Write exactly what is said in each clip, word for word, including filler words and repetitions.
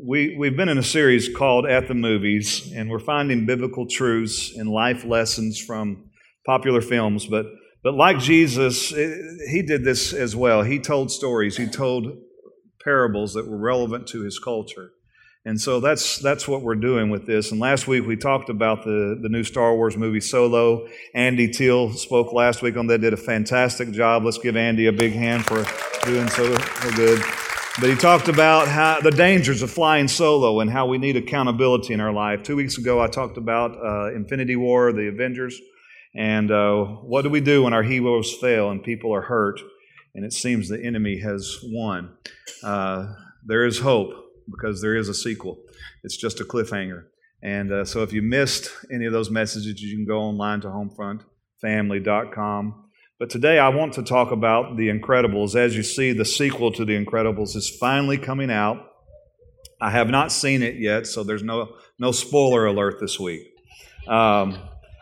We, we've been in a series called At the Movies, and we're finding biblical truths and life lessons from popular films. But, but like Jesus, he did this as well. He told stories. He told parables that were relevant to his culture. And so that's that's what we're doing with this. And last week we talked about the, the new Star Wars movie Solo. Andy Teal spoke last week on that, did a fantastic job. Let's give Andy a big hand for doing so, so good. But he talked about how the dangers of flying solo and how we need accountability in our life. Two weeks ago I talked about uh, Infinity War, the Avengers, and uh, what do we do when our heroes fail and people are hurt and it seems the enemy has won? Uh, there is hope, because there is a sequel. It's just a cliffhanger. And uh, so if you missed any of those messages, you can go online to homefront family dot com. But today I want to talk about The Incredibles. As you see, the sequel to The Incredibles is finally coming out. I have not seen it yet, so there's no no spoiler alert this week. Um,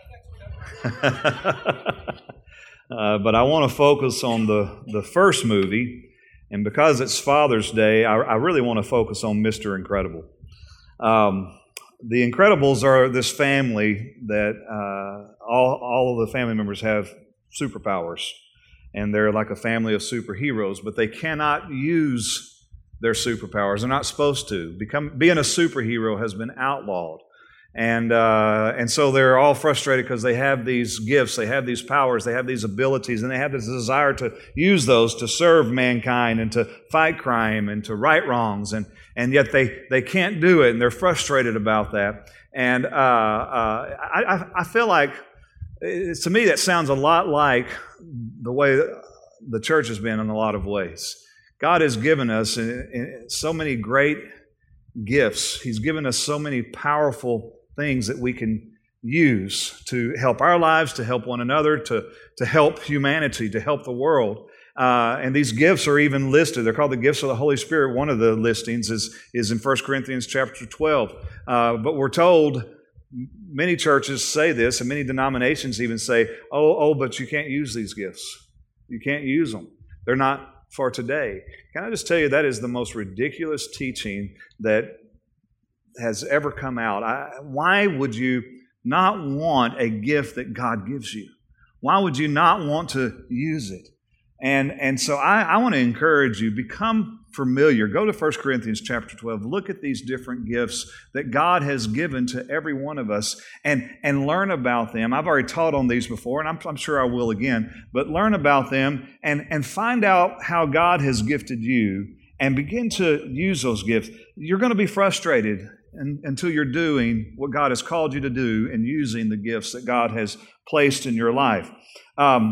uh, but I want to focus on the, the first movie. And because it's Father's Day, I, I really want to focus on Mister Incredible. Um, the Incredibles are this family that uh, all, all of the family members have superpowers. And they're like a family of superheroes, but they cannot use their superpowers. They're not supposed to. Become, being a superhero has been outlawed. And uh, and so they're all frustrated because they have these gifts, they have these powers, they have these abilities, and they have this desire to use those to serve mankind and to fight crime and to right wrongs, and and yet they, they can't do it, and they're frustrated about that. And uh, uh, I, I feel like, to me, that sounds a lot like the way the church has been in a lot of ways. God has given us so many great gifts. He's given us so many powerful things that we can use to help our lives, to help one another, to, to help humanity, to help the world. Uh, and these gifts are even listed. They're called the gifts of the Holy Spirit. One of the listings is, is in First Corinthians chapter twelve. Uh, but we're told, many churches say this, and many denominations even say, oh, oh, but you can't use these gifts. You can't use them. They're not for today. Can I just tell you, that is the most ridiculous teaching that has ever come out. I, why would you not want a gift that God gives you? Why would you not want to use it? And, and so I, I want to encourage you, become familiar. Go to First Corinthians chapter twelve. Look at these different gifts that God has given to every one of us and, and learn about them. I've already taught on these before, and I'm, I'm sure I will again, but learn about them and, and find out how God has gifted you and begin to use those gifts. You're going to be frustrated and, until you're doing what God has called you to do and using the gifts that God has placed in your life. Um,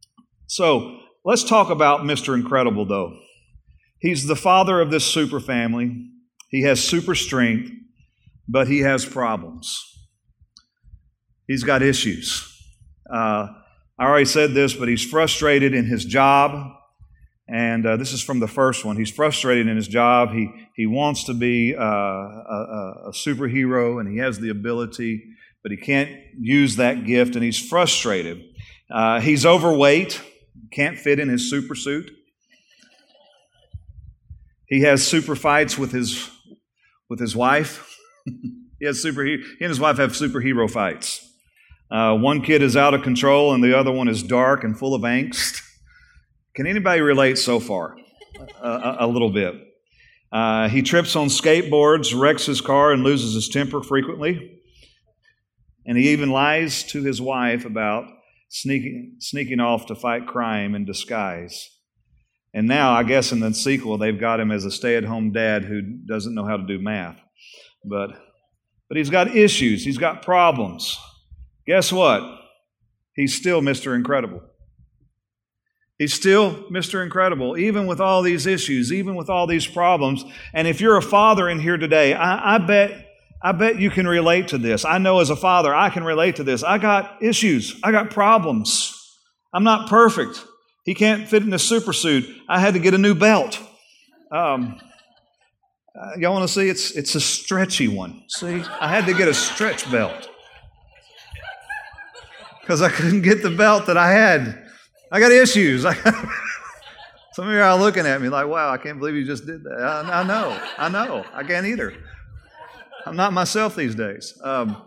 so let's talk about Mister Incredible, though. He's the father of this super family. He has super strength, but he has problems. He's got issues. Uh, I already said this, but he's frustrated in his job. And uh, this is from the first one. He's frustrated in his job. He he wants to be uh, a, a superhero, and he has the ability, but he can't use that gift, and he's frustrated. Uh, he's overweight, can't fit in his super suit. He has super fights with his with his wife. he has super. He and his wife have superhero fights. Uh, one kid is out of control, and the other one is dark and full of angst. Can anybody relate so far? Uh, a, a little bit. Uh, he trips on skateboards, wrecks his car, and loses his temper frequently. And he even lies to his wife about sneaking sneaking off to fight crime in disguise. And now, I guess in the sequel, they've got him as a stay-at-home dad who doesn't know how to do math. But, but he's got issues. He's got problems. Guess what? He's still Mister Incredible. He's still Mister Incredible, even with all these issues, even with all these problems. And if you're a father in here today, I, I bet I bet you can relate to this. I know as a father, I can relate to this. I got issues. I got problems. I'm not perfect. He can't fit in a super suit. I had to get a new belt. Um, uh, y'all want to see? It's it's a stretchy one. See, I had to get a stretch belt because I couldn't get the belt that I had. I got issues. I got Some of you are looking at me like, wow, I can't believe you just did that. I, I know, I know. I can't either. I'm not myself these days. Um,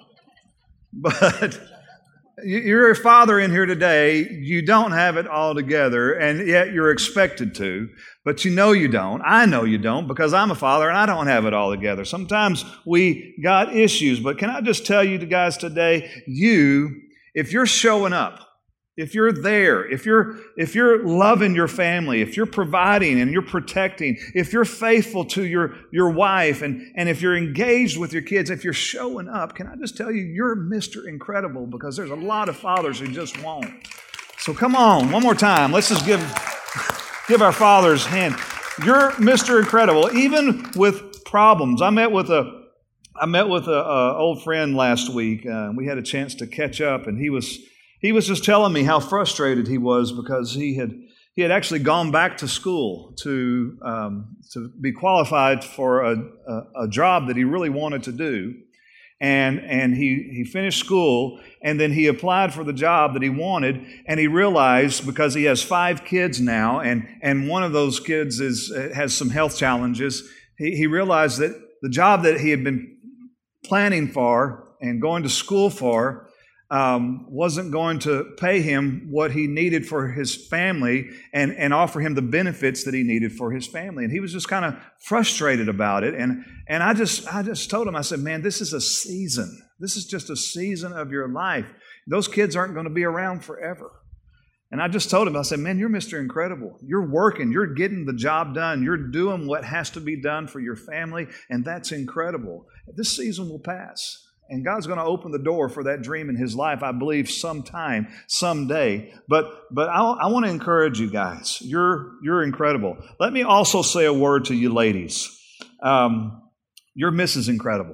but you're a father in here today. You don't have it all together, and yet you're expected to. But you know you don't. I know you don't, because I'm a father and I don't have it all together. Sometimes we got issues. But can I just tell you guys today, you, if you're showing up, if you're there, if you're if you're loving your family, if you're providing and you're protecting, if you're faithful to your, your wife, and, and if you're engaged with your kids, if you're showing up, can I just tell you, you're Mister Incredible, because there's a lot of fathers who just won't. So come on, one more time. Let's just give, give our fathers a hand. You're Mister Incredible, even with problems. I met with a I met with a, a old friend last week. Uh, we had a chance to catch up, and he was He was just telling me how frustrated he was because he had he had actually gone back to school to um, to be qualified for a, a, a job that he really wanted to do, and and he he finished school, and then he applied for the job that he wanted, and he realized, because he has five kids now, and and one of those kids is has some health challenges, he, he realized that the job that he had been planning for and going to school for Um, wasn't going to pay him what he needed for his family and, and offer him the benefits that he needed for his family. And he was just kind of frustrated about it. And, and I just I just told him, I said, man, this is a season. This is just a season of your life. Those kids aren't going to be around forever. And I just told him, I said, man, you're Mister Incredible. You're working. You're getting the job done. You're doing what has to be done for your family, and that's incredible. This season will pass. And God's going to open the door for that dream in his life, I believe, sometime, someday. But but I, I want to encourage you guys. You're you're incredible. Let me also say a word to you ladies. Um, you're Missus Incredible.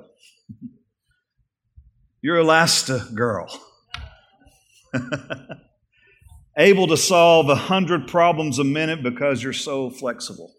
You're Elastigirl. Able to solve a hundred problems a minute because you're so flexible.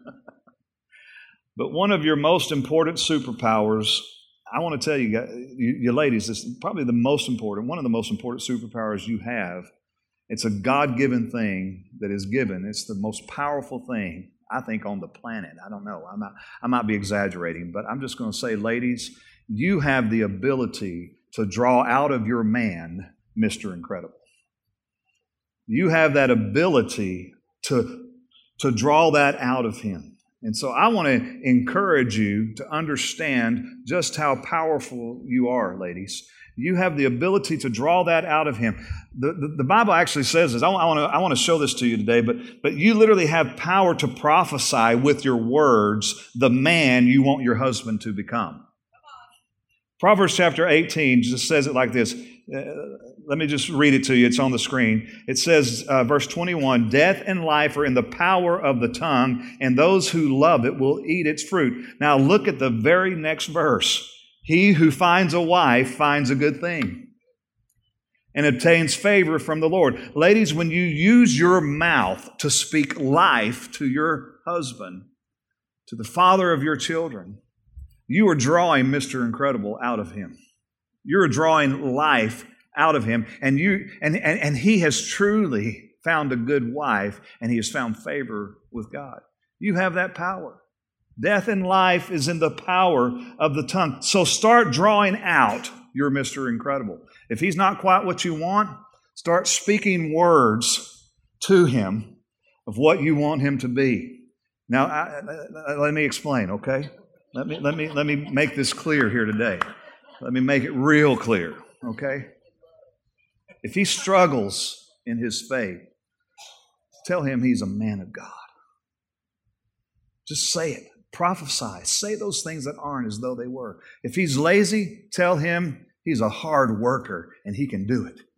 But one of your most important superpowers, I want to tell you, you, you ladies, this is probably the most important, one of the most important superpowers you have. It's a God-given thing that is given. It's the most powerful thing, I think, on the planet. I don't know. I might, I might be exaggerating, but I'm just going to say, ladies, you have the ability to draw out of your man Mister Incredible. You have that ability to, to draw that out of him. And so I want to encourage you to understand just how powerful you are, ladies. You have the ability to draw that out of him. The, the, the Bible actually says this. I want, I, want to, I want to show this to you today, but, but you literally have power to prophesy with your words the man you want your husband to become. Proverbs chapter eighteen just says it like this. Uh, let me just read it to you. It's on the screen. It says, uh, verse twenty-one, death and life are in the power of the tongue, and those who love it will eat its fruit. Now look at the very next verse. He who finds a wife finds a good thing and obtains favor from the Lord. Ladies, when you use your mouth to speak life to your husband, to the father of your children, you are drawing Mister Incredible out of him. You're drawing life out of him, and you and, and, and he has truly found a good wife, and he has found favor with God. You have that power. Death and life is in the power of the tongue. So start drawing out your Mister Incredible. If he's not quite what you want, start speaking words to him of what you want him to be. Now, I, I, let me explain, okay? Let me let me let me make this clear here today. Let me make it real clear, okay? If he struggles in his faith, tell him he's a man of God. Just say it. Prophesy. Say those things that aren't as though they were. If he's lazy, tell him he's a hard worker and he can do it.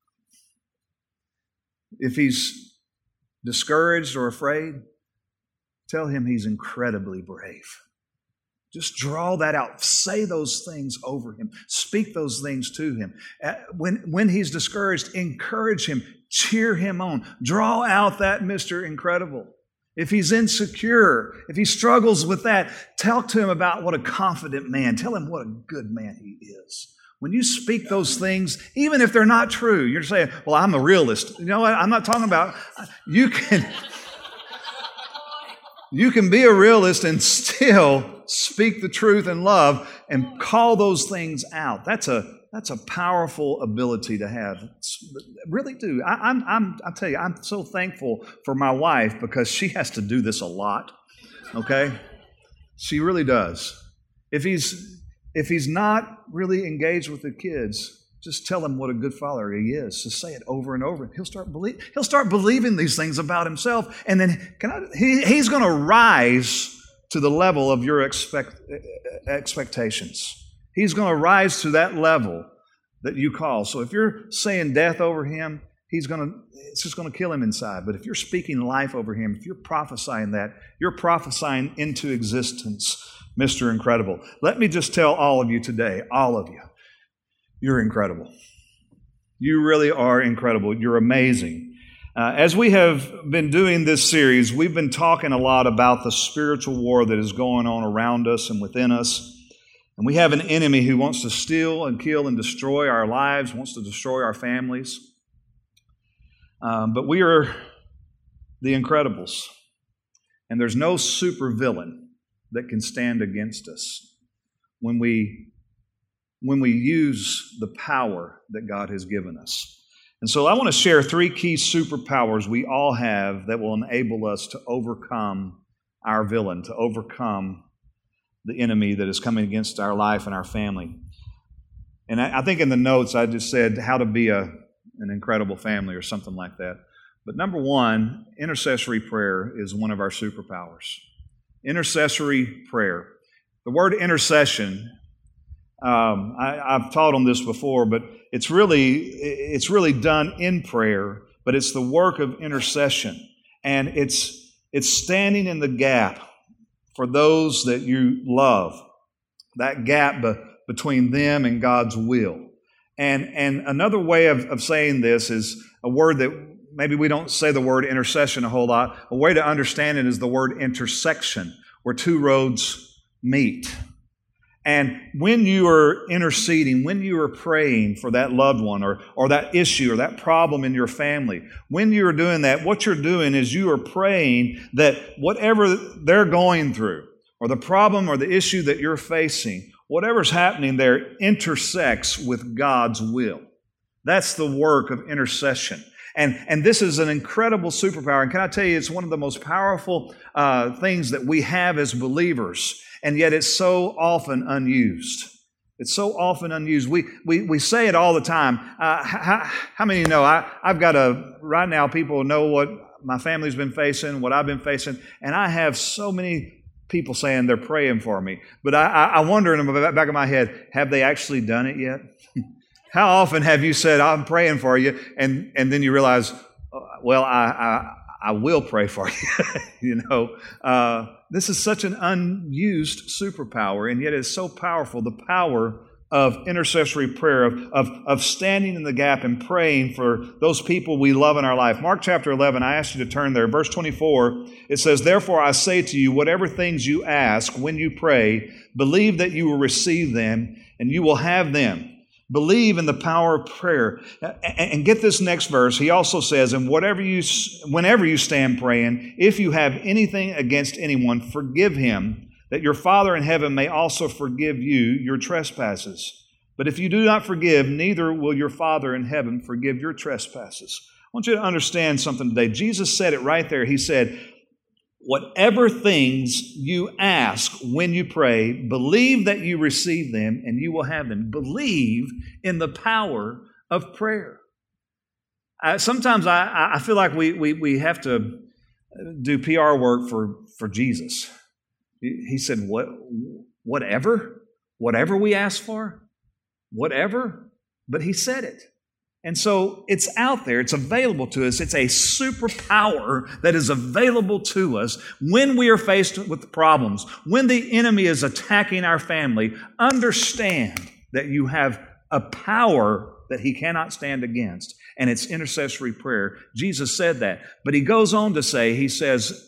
If he's discouraged or afraid, tell him he's incredibly brave. Just draw that out. Say those things over him. Speak those things to him. When, when he's discouraged, encourage him. Cheer him on. Draw out that Mister Incredible. If he's insecure, if he struggles with that, talk to him about what a confident man. Tell him what a good man he is. When you speak those things, even if they're not true, you're saying, well, I'm a realist. You know what? I'm not talking about, you can... You can be a realist and still speak the truth in love and call those things out. That's a that's a powerful ability to have. It's, really do. I, I'm I'm I tell you, I'm so thankful for my wife because she has to do this a lot. Okay, she really does. If he's if he's not really engaged with the kids, just tell him what a good father he is. Just say it over and over. He'll start believe. He'll start believing these things about himself, and then can I, he, he's going to rise to the level of your expect, expectations. He's going to rise to that level that you call. So if you're saying death over him, he's going to. It's just going to kill him inside. But if you're speaking life over him, if you're prophesying that, you're prophesying into existence, Mister Incredible. Let me just tell all of you today, all of you. You're incredible. You really are incredible. You're amazing. Uh, as we have been doing this series, we've been talking a lot about the spiritual war that is going on around us and within us. And we have an enemy who wants to steal and kill and destroy our lives, wants to destroy our families. Um, but we are the Incredibles. And there's no supervillain that can stand against us when we when we use the power that God has given us. And so I want to share three key superpowers we all have that will enable us to overcome our villain, to overcome the enemy that is coming against our life and our family. And I, I think in the notes I just said how to be a, an incredible family or something like that. But number one, intercessory prayer is one of our superpowers. Intercessory prayer. The word intercession, Um, I, I've taught on this before, but it's really it's really done in prayer, but it's the work of intercession, and it's it's standing in the gap for those that you love, that gap be, between them and God's will. And and another way of, of saying this is a word that maybe we don't say the word intercession a whole lot. A way to understand it is the word intersection, where two roads meet. And when you are interceding, when you are praying for that loved one or, or that issue or that problem in your family, when you are doing that, what you're doing is you are praying that whatever they're going through or the problem or the issue that you're facing, whatever's happening there intersects with God's will. That's the work of intercession. And, and this is an incredible superpower. And can I tell you, it's one of the most powerful uh, things that we have as believers. And yet it's so often unused. It's so often unused. We we we say it all the time. Uh, how, how many know? I, I've got a, right now people know what my family's been facing, what I've been facing, and I have so many people saying they're praying for me. But I, I wonder in the back of my head, have they actually done it yet? How often have you said, I'm praying for you, and, and then you realize, well, I, I, I will pray for you, you know. Uh, this is such an unused superpower, and yet it's so powerful, the power of intercessory prayer, of, of, of standing in the gap and praying for those people we love in our life. Mark chapter eleven, I asked you to turn there. Verse twenty-four, it says, Therefore I say to you, whatever things you ask when you pray, believe that you will receive them, and you will have them. Believe in the power of prayer. And get this next verse. He also says, and whatever you, whenever you stand praying, if you have anything against anyone, forgive him, that your Father in heaven may also forgive you your trespasses. But if you do not forgive, neither will your Father in heaven forgive your trespasses. I want you to understand something today. Jesus said it right there. He said, whatever things you ask when you pray, believe that you receive them and you will have them. Believe in the power of prayer. I, sometimes I, I feel like we, we, we have to do P R work for, for Jesus. He said, "What, whatever, whatever we ask for, whatever." But he said it. And so it's out there. It's available to us. It's a superpower that is available to us when we are faced with problems, when the enemy is attacking our family. Understand that you have a power that he cannot stand against, and it's intercessory prayer. Jesus said that. But he goes on to say, he says,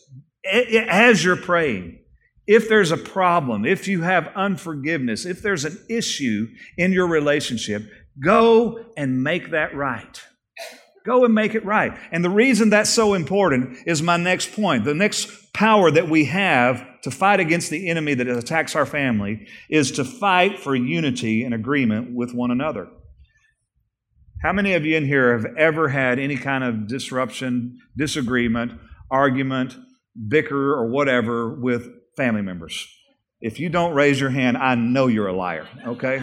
as you're praying, if there's a problem, if you have unforgiveness, if there's an issue in your relationship, go and make that right. Go and make it right. And the reason that's so important is my next point. The next power that we have to fight against the enemy that attacks our family is to fight for unity and agreement with one another. How many of you in here have ever had any kind of disruption, disagreement, argument, bicker, or whatever with family members? If you don't raise your hand, I know you're a liar, okay?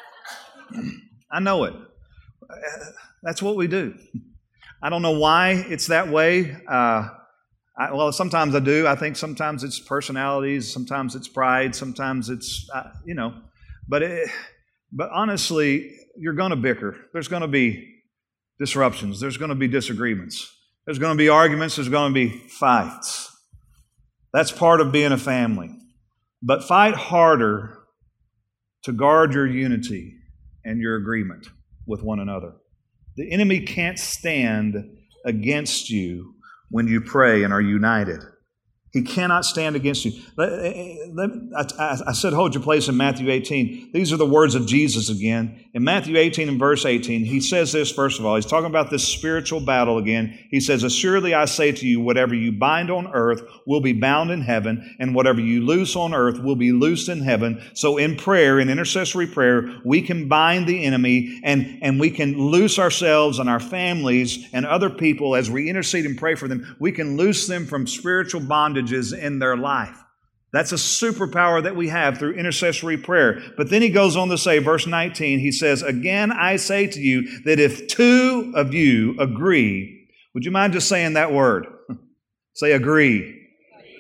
I know it. That's what we do. I don't know why it's that way. Uh, I, well, sometimes I do. I think sometimes it's personalities, sometimes it's pride, sometimes it's, uh, you know. But it, but honestly, you're going to bicker. There's going to be disruptions. There's going to be disagreements. There's going to be arguments. There's going to be fights. That's part of being a family. But fight harder to guard your unity and your agreement with one another. The enemy can't stand against you when you pray and are united. He cannot stand against you. I said, hold your place in Matthew eighteen. These are the words of Jesus again. In Matthew eighteen and verse eighteen, he says this, first of all. He's talking about this spiritual battle again. He says, assuredly I say to you, whatever you bind on earth will be bound in heaven, and whatever you loose on earth will be loosed in heaven. So in prayer, in intercessory prayer, we can bind the enemy, and, and we can loose ourselves and our families and other people as we intercede and pray for them. We can loose them from spiritual bondage in their life. That's a superpower that we have through intercessory prayer. But then he goes on to say, verse nineteen, he says, again, I say to you that if two of you agree, would you mind just saying that word? Say agree.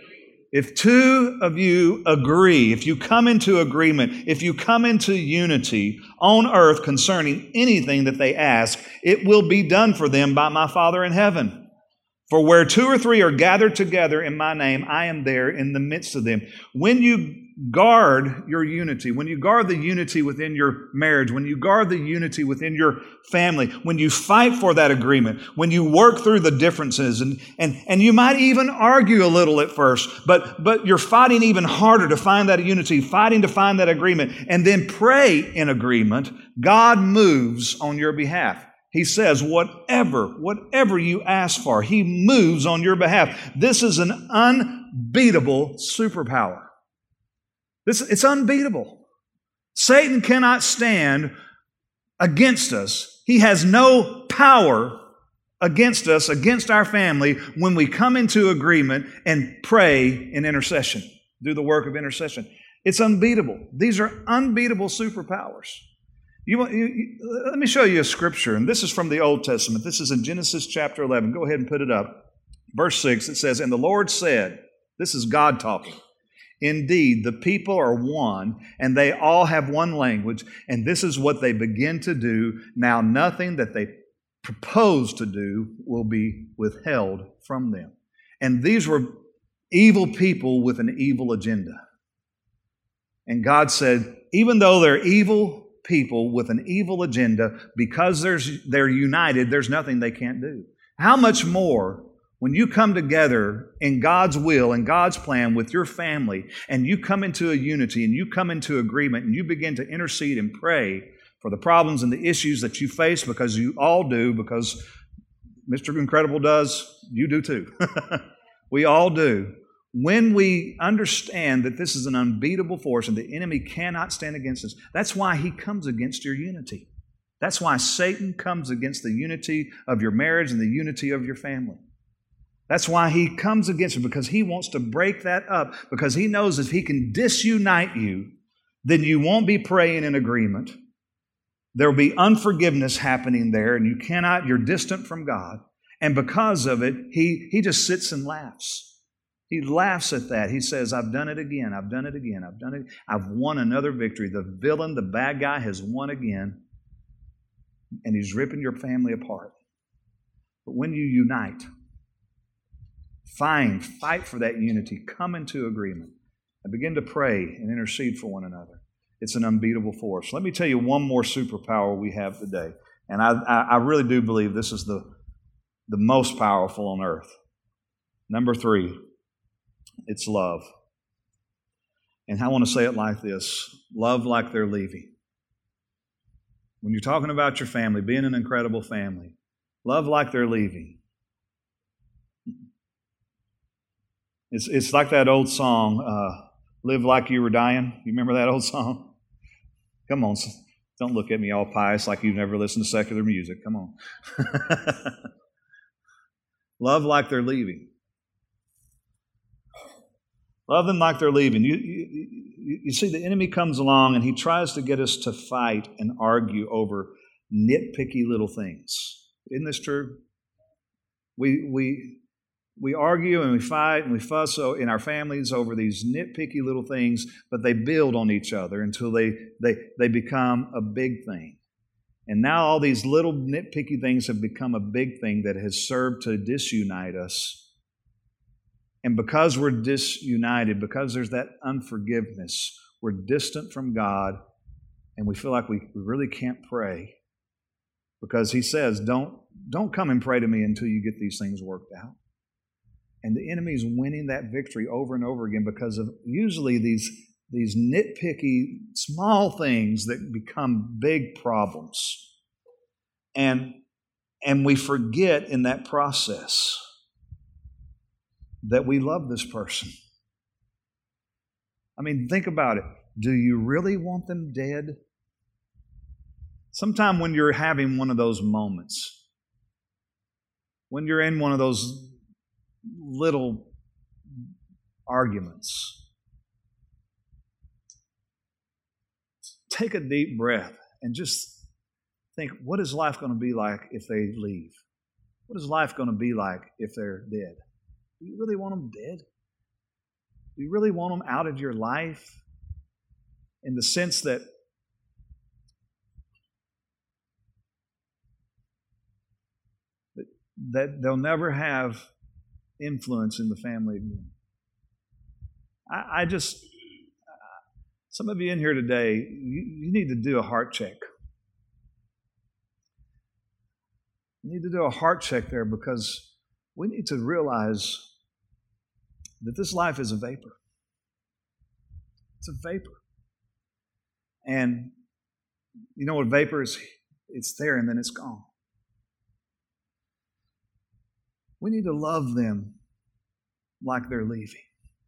If two of you agree, if you come into agreement, if you come into unity on earth concerning anything that they ask, it will be done for them by my Father in heaven. For where two or three are gathered together in my name, I am there in the midst of them. When you guard your unity, when you guard the unity within your marriage, when you guard the unity within your family, when you fight for that agreement, when you work through the differences, and, and, and you might even argue a little at first, but, but you're fighting even harder to find that unity, fighting to find that agreement, and then pray in agreement, God moves on your behalf. He says, whatever, whatever you ask for, He moves on your behalf. This is an unbeatable superpower. This, it's unbeatable. Satan cannot stand against us. He has no power against us, against our family, when we come into agreement and pray in intercession, do the work of intercession. It's unbeatable. These are unbeatable superpowers. You, you, you, let me show you a scripture, and this is from the Old Testament. This is in Genesis chapter eleven. Go ahead and put it up. Verse six, it says, and the Lord said, this is God talking, indeed, the people are one, and they all have one language, and this is what they begin to do. Now nothing that they propose to do will be withheld from them. And these were evil people with an evil agenda. And God said, even though they're evil people with an evil agenda, because there's, they're united, there's nothing they can't do. How much more when you come together in God's will and God's plan with your family, and you come into a unity and you come into agreement and you begin to intercede and pray for the problems and the issues that you face, because you all do, because Mister Incredible does, you do too. We all do. When we understand that this is an unbeatable force and the enemy cannot stand against us, that's why he comes against your unity. That's why Satan comes against the unity of your marriage and the unity of your family. That's why he comes against it, because he wants to break that up, because he knows if he can disunite you, then you won't be praying in agreement. There will be unforgiveness happening there, and you cannot, you're distant from God. And because of it, he, he just sits and laughs. He laughs at that. He says, I've done it again. I've done it again. I've done it. I've won another victory. The villain, the bad guy has won again. And he's ripping your family apart. But when you unite, find, fight for that unity, come into agreement, and begin to pray and intercede for one another, it's an unbeatable force. Let me tell you one more superpower we have today. And I, I really do believe this is the, the most powerful on earth. Number three. It's love. And I want to say it like this. Love like they're leaving. When you're talking about your family, being an incredible family, Love like they're leaving. It's, it's like that old song, uh, Live Like You Were Dying. You remember that old song? Come on, don't look at me all pious like you've never listened to secular music. Come on. Love like they're leaving. Love them like they're leaving. You, you, you see, the enemy comes along and he tries to get us to fight and argue over nitpicky little things. Isn't this true? We we we argue and we fight and we fuss in our families over these nitpicky little things, but they build on each other until they they they become a big thing. And now all these little nitpicky things have become a big thing that has served to disunite us. And because we're disunited, because there's that unforgiveness, we're distant from God, and we feel like we really can't pray. Because He says, don't, don't come and pray to me until you get these things worked out. And the enemy's winning that victory over and over again because of usually these, these nitpicky, small things that become big problems. And, and we forget in that process that we love this person. I mean, think about it. Do you really want them dead? Sometime when you're having one of those moments, when you're in one of those little arguments, take a deep breath and just think, what is life going to be like if they leave? What is life going to be like if they're dead? Do you really want them dead? Do you really want them out of your life? In the sense that that, that they'll never have influence in the family again. I, I just, uh, some of you in here today, you, you need to do a heart check. You need to do a heart check there because we need to realize that this life is a vapor. It's a vapor. And you know what vapor is? It's there and then it's gone. We need to love them like they're leaving.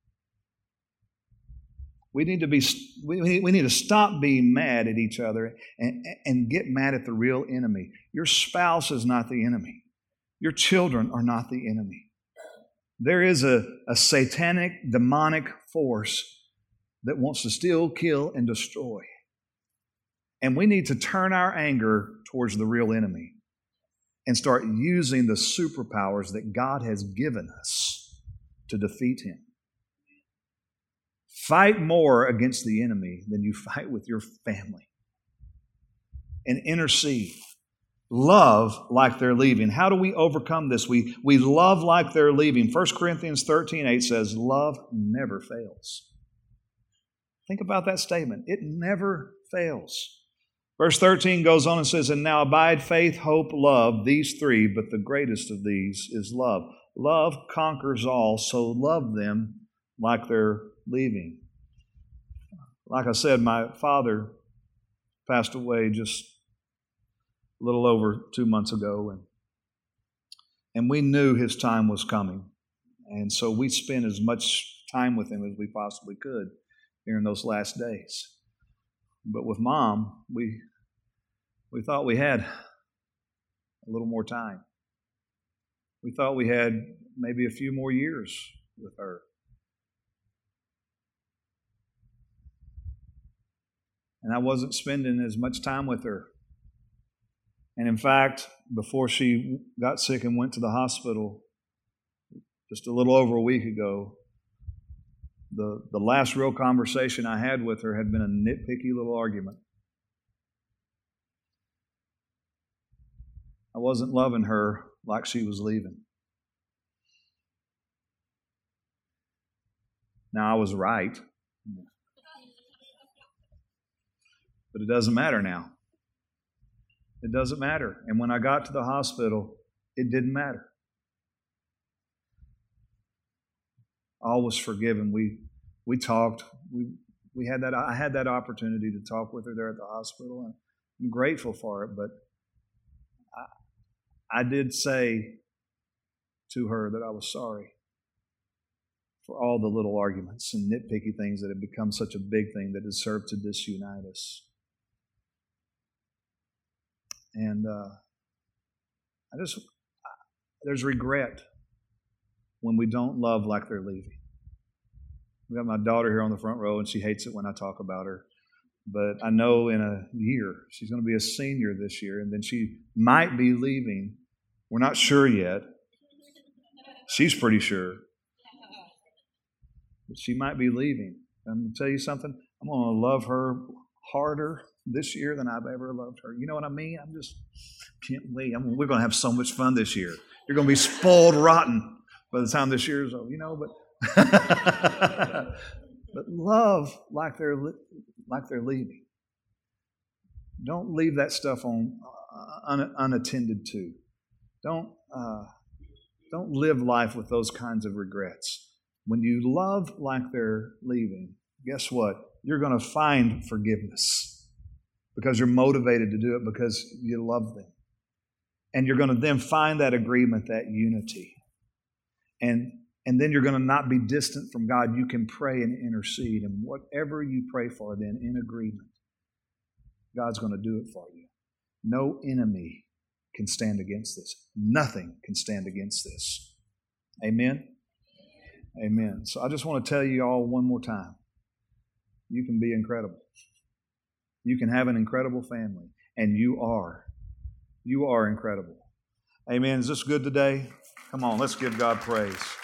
We need to be. We, we need to stop being mad at each other and, and get mad at the real enemy. Your spouse is not the enemy. Your children are not the enemy. There is a, a satanic, demonic force that wants to steal, kill, and destroy. And we need to turn our anger towards the real enemy and start using the superpowers that God has given us to defeat him. Fight more against the enemy than you fight with your family. And intercede. Love like they're leaving. How do we overcome this? We, we love like they're leaving. First Corinthians thirteen eight says, love never fails. Think about that statement. It never fails. Verse thirteen goes on and says, and now abide faith, hope, love, these three, but the greatest of these is love. Love conquers all, so love them like they're leaving. Like I said, my father passed away just a little over two months ago, and and we knew his time was coming. And so we spent as much time with him as we possibly could during those last days. But with Mom, we we thought we had a little more time. We thought we had maybe a few more years with her. And I wasn't spending as much time with her. And in fact, before she got sick and went to the hospital just a little over a week ago, the, the last real conversation I had with her had been a nitpicky little argument. I wasn't loving her like she was leaving. Now, I was right. But it doesn't matter now. It doesn't matter. And when I got to the hospital, it didn't matter. All was forgiven. We we talked. We we had that. I had that opportunity to talk with her there at the hospital, and I'm grateful for it. But I did say to her that I was sorry for all the little arguments and nitpicky things that have become such a big thing that has served to disunite us. And uh, I just, there's regret when we don't love like they're leaving. We got my daughter here on the front row, and she hates it when I talk about her. But I know in a year, she's going to be a senior this year, and then she might be leaving. We're not sure yet. She's pretty sure. But she might be leaving. I'm going to tell you something. I'm going to love her harder this year than I've ever loved her. You know what I mean? I'm just, can't wait. I'm, we're going to have so much fun this year. You're going to be spoiled rotten by the time this year is over, you know, but but love like they're like they're leaving. Don't leave that stuff on uh, un, unattended to. Don't uh, don't live life with those kinds of regrets. When you love like they're leaving, guess what? You're going to find forgiveness because you're motivated to do it because you love them. And you're going to then find that agreement, that unity. And, and then you're going to not be distant from God. You can pray and intercede. And whatever you pray for then in agreement, God's going to do it for you. No enemy can stand against this. Nothing can stand against this. Amen? Amen. So I just want to tell you all one more time. You can be incredible. You can have an incredible family. And you are. You are incredible. Amen. Is this good today? Come on, let's give God praise.